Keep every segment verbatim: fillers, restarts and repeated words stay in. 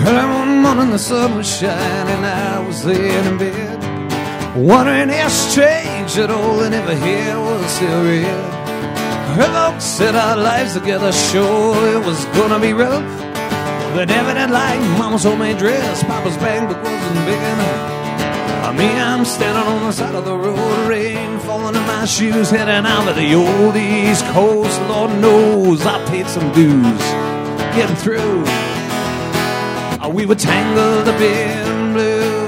Early one morning the sun was shining, I was laying in bed, wondering if strange at all and ever here was still red. Her folks said our lives together, sure it was gonna be rough. They never did like Mama's homemade dress, Papa's bank book wasn't big enough. Me, I'm standing on the side of the road, rain falling in my shoes, heading out to the old East Coast. Lord knows I paid some dues getting through. Oh, we were tangled up in blue.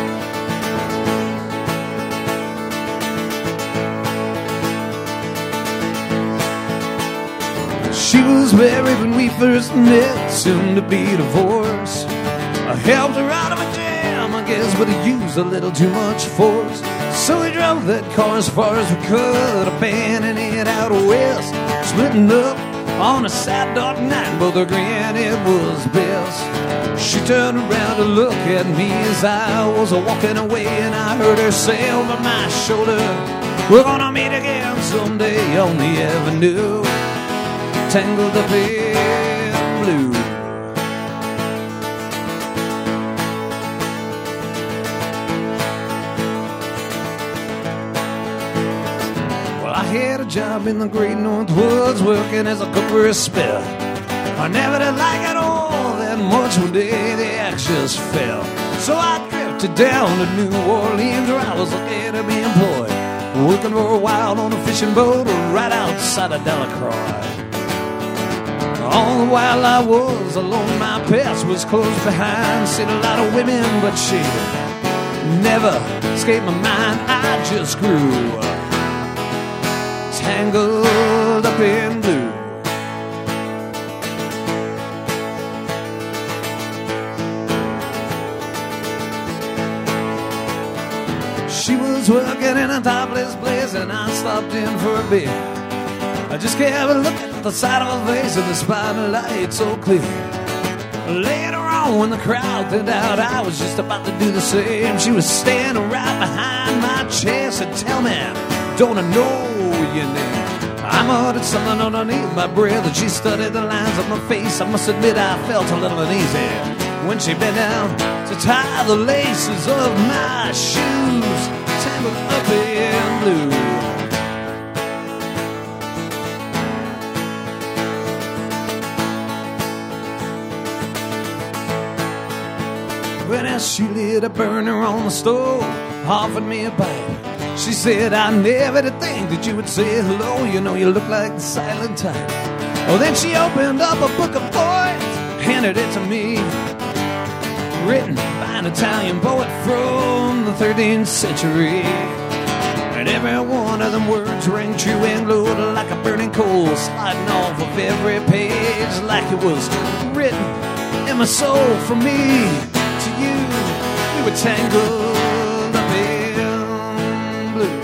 She was married when we first met, soon to be divorced. I helped her out of a jam, I guess, but it used a little too much force. So we drove that car as far as we could, abandoning it out west, splitting up on a sad dark night, both agreeing it was best. She turned around to look at me as I was walking away, and I heard her say over my shoulder, we're gonna meet again someday on the avenue, tangled up in blue. I had a job in the great North Woods, working as a cook for a spell. I never did like it all that much. One day the axe just fell, so I drifted down to New Orleans, where I was lucky to be employed, working for a while on a fishing boat right outside of Delacroix. All the while I was alone, my past was close behind. Seen a lot of women, but she never escaped my mind. I just grew tangled up in blue. She was working in a topless place, and I stopped in for a bit. I just kept looking at the side of her face, and the spotlight so clear. Later on, when the crowd thinned out, I was just about to do the same. She was standing right behind my chair, said, "Tell me, don't I know your name?" I muttered something underneath my breath, and she studied the lines of my face. I must admit I felt a little uneasy when she bent down to tie the laces of my shoes, tangled up in blue. When as she lit a burner on the stove, offered me a bite, she said, "I never did think that you would say hello. You know you look like the silent type." Oh, then she opened up a book of poems, handed it to me, written by an Italian poet from the thirteenth century. And every one of them words rang true and glowed like a burning coal, sliding off of every page like it was written in my soul. From me to you, we were tangled up in blue.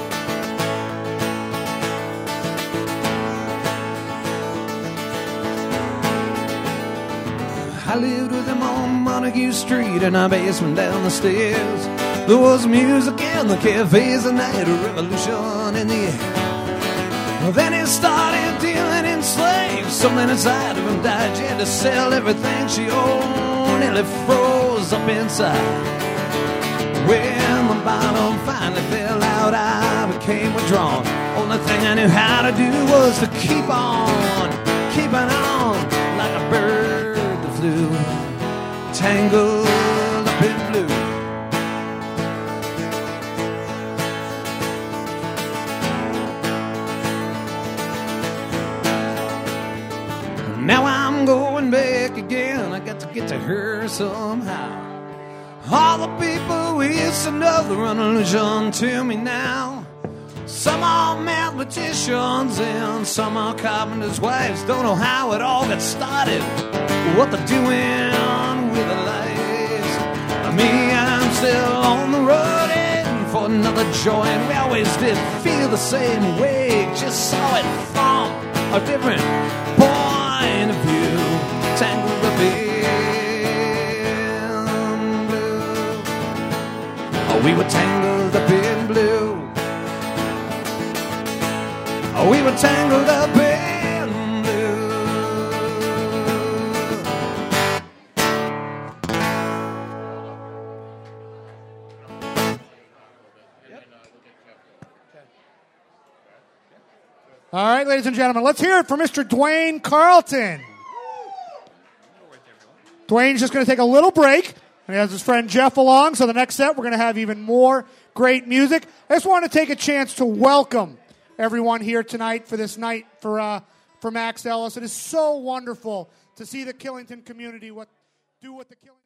I lived with him on Montague Street in our basement down the stairs. There was music in the cafes and night, a revolution in the air. Well, then he started dealing in slaves. Something inside of him died. She had to sell everything she owned. Nearly froze up inside. When the bottom finally fell out, I became withdrawn. Only thing I knew how to do was to keep on, keeping on like a bird that flew, tangled up in blue. Now I'm going back again. I got to get to her somehow. All the people we used to know, they're running illusion to me now. Some are mathematicians and some are carpenters' wives. Don't know how it all got started, what they're doing with their lives. Me, I'm still on the road heading for another joy, and we always did feel the same way. Just saw it from a different point of view, tangled up in blue. Oh, we were tangled up in blue. Oh, we were tangled up in blue. All right, ladies and gentlemen, let's hear it for Mister Dwayne Carlton. Dwayne's just going to take a little break, and he has his friend Jeff along, so the next set we're going to have even more great music. I just want to take a chance to welcome everyone here tonight for this night for uh, for Max Ellis. It is so wonderful to see the Killington community what do what the Killington